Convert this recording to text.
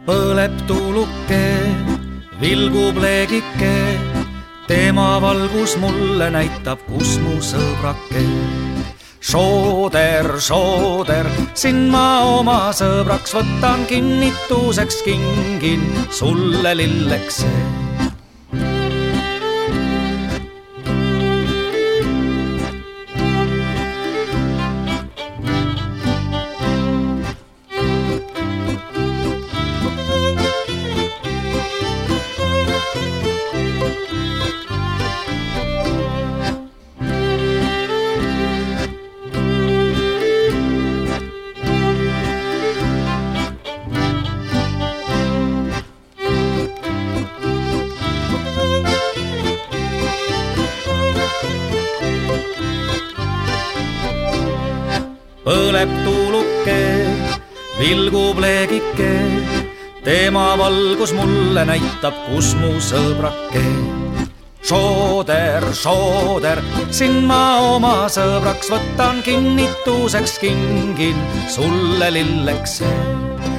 põleb tuluke, vilgub leegike, tema valgus mulle näitab, kus mu sõbrake. Šooder, šooder, sind ma oma sõbraks võtan, kinnituseks kingin sulle lillekse. Põleb tuluke, vilgub leegike, tema valgus mulle näitab, kus mu sõbrake. Šooder, šooder, sind ma oma sõbraks võtan, kinnituseks kingin sulle lillekse.